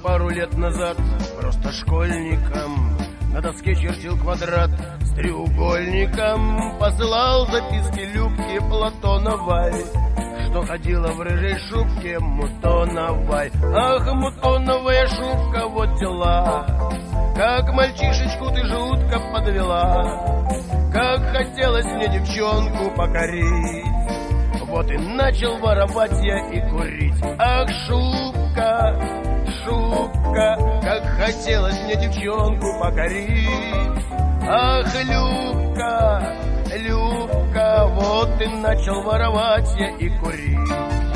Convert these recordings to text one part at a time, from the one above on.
пару лет назад просто школьником, на доске чертил квадрат с треугольником, посылал записки Любке Платоновой, что ходила в рыжей шубке мутоновой. Ах, мутоновая шубка, вот дела, как мальчишечку ты жутко подвела, как хотелось мне девчонку покорить, вот и начал воровать я и курить. Ах, шубка, шубка, как хотелось мне девчонку покорить. Ах, Любка, Любка, вот и начал воровать я и курить.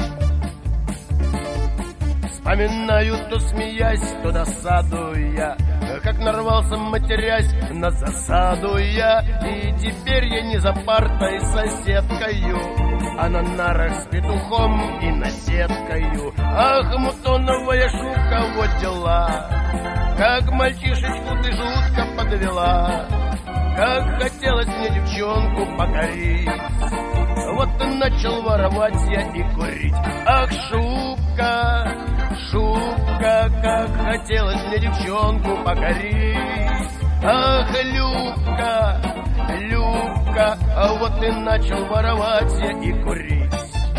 Вспоминаю, то смеясь, то досадуя, как нарвался, матерясь, на засаду я. И теперь я не за партой соседкою, а на нарах с петухом и наседкою. Ах, мутоновая шубка, вот дела, как мальчишечку ты жутко подвела, как хотелось мне девчонку покорить, вот и начал воровать я и курить. Ах, шубка, шубка, как хотелось мне девчонку покорить. Ах, Любка, Любка, а вот и начал воровать я и курить.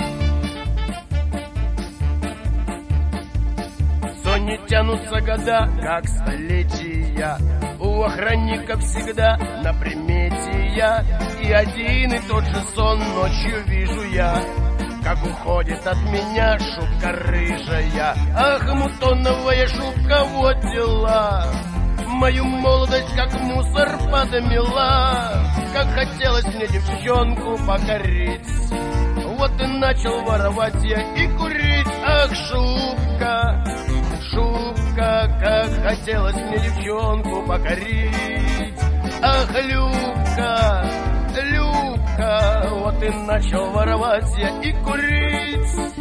Сони тянутся года, как столетия, у охранника всегда на примете я, и один и тот же сон ночью вижу я, как уходит от меня шубка рыжая. Ах, мутоновая шубка, вот дела, мою молодость как мусор подмела, как хотелось мне девчонку покорить, вот и начал воровать я и курить. Ах, шубка, шубка, как хотелось мне девчонку покорить. Ах, Любка, Любка, вот и начал воровать я и курить.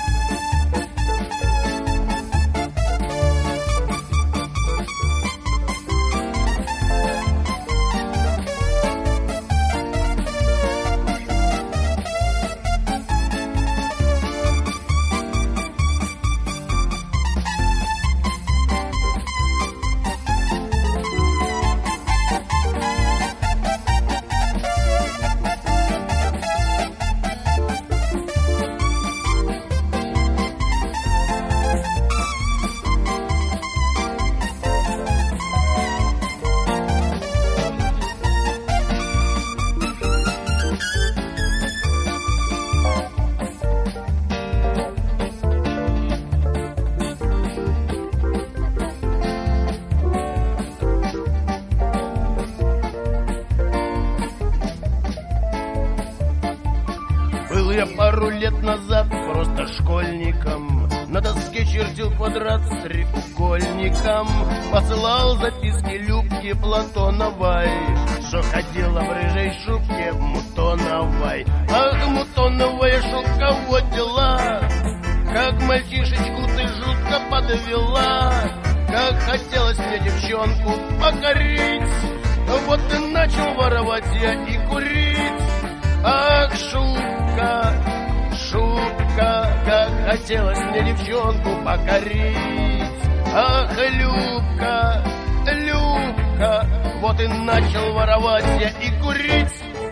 Был я пару лет назад просто школьником, на доске чертил квадрат с треугольником, посылал записки Любке Платоновой, что ходила в рыжей шубке мутоновой. Ах, мутоновая шубка, вот дела, как мальчишечку ты жутко подвела, как хотелось мне девчонку покорить, вот и начал воровать я и курить. Ах, шубка, шубка, как хотелось мне девчонку покорить. Ах, Любка, Любка, вот и начал воровать я и курить.